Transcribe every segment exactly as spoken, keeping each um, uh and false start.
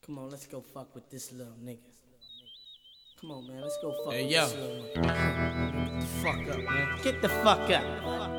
Come on, let's go fuck with this little nigga. Come on, man, let's go fuck Hey, with yo. this little nigga. Get the fuck up, man. Get the fuck up.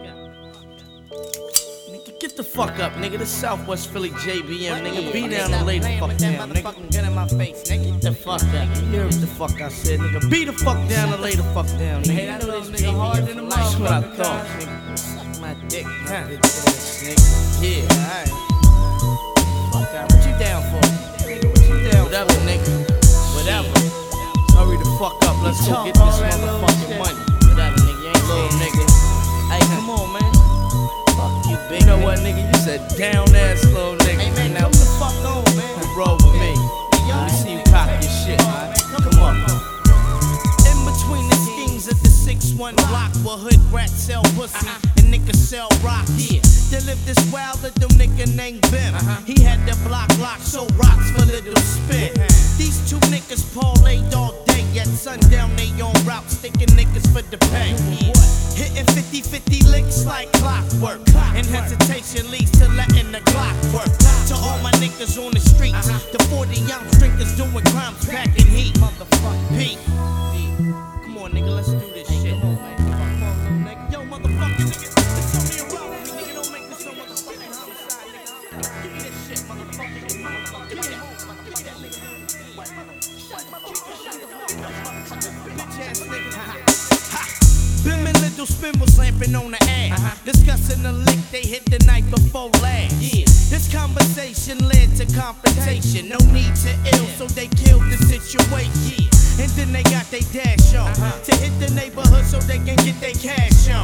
Nigga, get the fuck up, nigga. This Southwest Philly J B M, nigga. Be down Stop and lay the playing fuck with that down, nigga. motherfucking gun in my face, nigga. Get the fuck up. You hear what the fuck I said, nigga. Be the fuck down and lay the fuck down, Hey, nigga. I know this nigga hard in the mouth. That's what I thought, nigga. Suck my dick, huh? Nigga. Yeah, alright. Fuck out. What you down for? Nigga, what you down Whatever, for? nigga. Whatever. Hurry the fuck up. Let's go Talk get this all that little motherfucking shit. money. Whatever, nigga. You ain't Little saying nigga. Hey, come on, man. Fuck you, big You know nigga. what, nigga? You said down ass little nigga. Hey, man, Now come the fuck on, man. roll with me. Yo, Let me see you cock your shit, man. Come on. In between the schemes of the six one block where hood rats sell pussy and niggas sell rock. Yeah, they live this wild little nigga named Bim. He had the block locked so rocks for little spin. These two niggas parlayed all day at sundown they on route sticking niggas for the pay. Hitting fifty fifty licks like clockwork. And hesitation leads to letting the clock work. To all my niggas on the streets, the forty ounce drinkers doing crimes packing heat. Motherfucker, Pete. Come on, nigga, let's do this shit. Come on, man. Come on, little nigga. Yo, motherfucker, nigga. It's only a robbery, nigga. Don't make this so motherfucking homicide, nigga. Give me this shit, motherfucker. Give me that. Give me that, nigga. What, motherfucker? Bitch ass nigga. Ha. Bim and Little Spin was lamping on the ass. Discussing the lick they hit the night before last. Yeah. This conversation led to confrontation. No need to ill, so they killed the situation. And then they got they dash on to hit the neighborhood so they can get their cash on.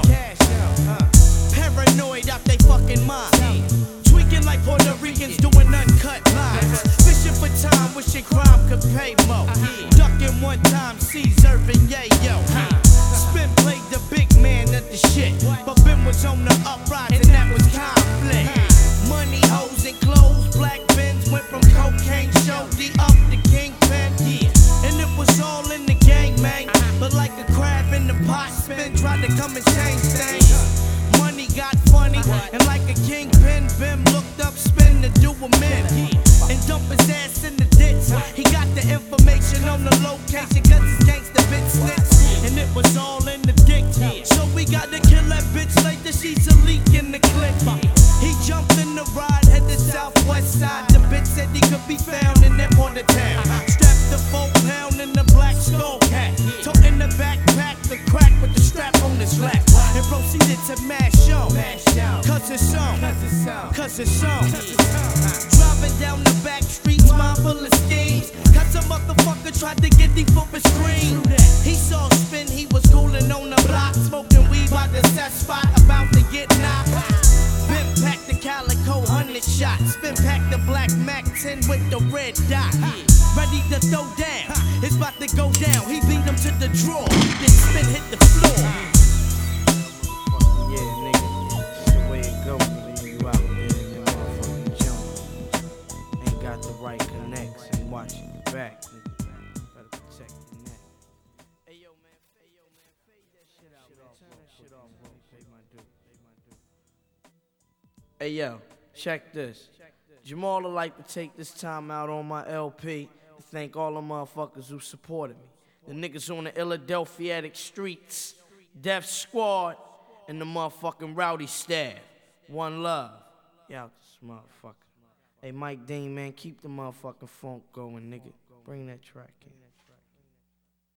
Paranoid out they fucking mind. Tweaking like Puerto Ricans doing uncut lines. Fishing for time, wishing crime could pay more. Ducking one time, Caesar and yayo. Spin played the big man of the shit, but Ben was on the uprise and that was conflict. Money, hoes, and clothes, black Benz went from cocaine show D up to kingpin. Yeah. And it was all in the gang, man. But like a crab in the pot, Spin tried to come and change things. Money got funny, and like a kingpin, Bim looked up Spin to do a min. And dump his ass in the ditch. He got the information on the location, cause his gangsta bitch snitched. And it was all in the dick. So we gotta kill that bitch like that she's a leak in the clip. He jumped in the ride, head to southwest side. The bitch said he could be found in that part of town. Strapped the four pound in the black skull cat. Toting the backpack, the crack with the strap on his lap. And proceeded to mash on. Cause it's on. Cause it's on. Driving down the back streets, mind full of schemes. Cause a motherfucker tried to get deep for a screen. He saw Spin, he was cooling on the block. Smoking weed by the set spot, about to get knocked. Bim packed the calico, hundred shots. Spin packed the black Mac ten with the red dot. Ready to throw down, it's about to go down. He beat him to the draw, then Spin hit the floor. Yeah, nigga. It's the way it goes when you out there in the motherfucking jungle. Ain't got the right connects and watching your back, nigga. Better protect your neck. Hey yo, man, hey yo, man, fade that shit out, man. Turn that shit off, bro. Pay my due. Pay my due. Hey yo, check this. Jamal would like to take this time out on my L P to thank all the motherfuckers who supported me. The niggas on the Philadelphia streets, Death Squad, and the motherfucking Rowdy staff. One love. Y'all this motherfucker. Hey Mike Dean, man, keep the motherfucking funk going, nigga. Bring that track in.